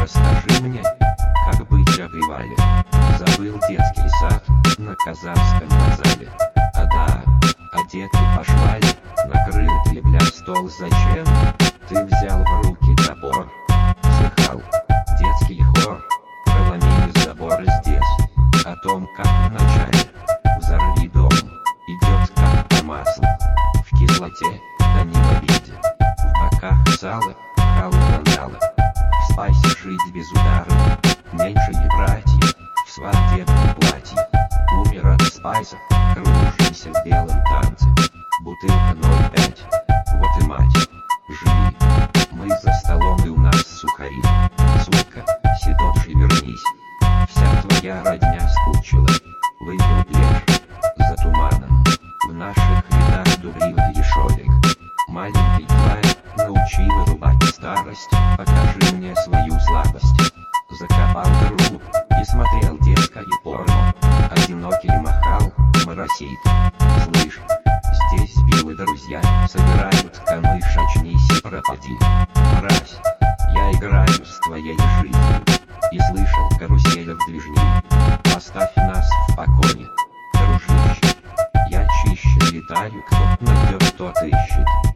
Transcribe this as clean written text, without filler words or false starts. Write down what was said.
Расскажи мне, как бы тебя привали. Забыл детский сад на Казанском вокзале. А да, одеты пошвали, накрыт ли бля стол зачем? Ты взял в руки топор, слыхал детский хор, проломили заборы здесь. О том, как вначале взорви дом, идет как по маслу, в кислоте, да не в обиде. В боках сало, халва, в спайсе жить без удара, меньше не братьев, в свадебном платье. Умер от спайса, кружимся в белом танце, бутылка 0,5, вот и мать, живи. Мы за столом и у нас сухари, сука, седот же вернись. Вся твоя родня скучила, выпил плешь за туманом. В наших рядах дубрил решолик, маленький Клайд научи вырубать старость. Покажи мне свою слабость. Закопал трубу и смотрел детское порно. Одинокий махал, моросит. Слышь, здесь белые друзья собирают камыш, очнись и пропади. Мразь, я играю с твоей жизнью и слышал карусель в движении. Оставь нас в покое, дружище. Я чище летаю, кто найдет, тот ищет.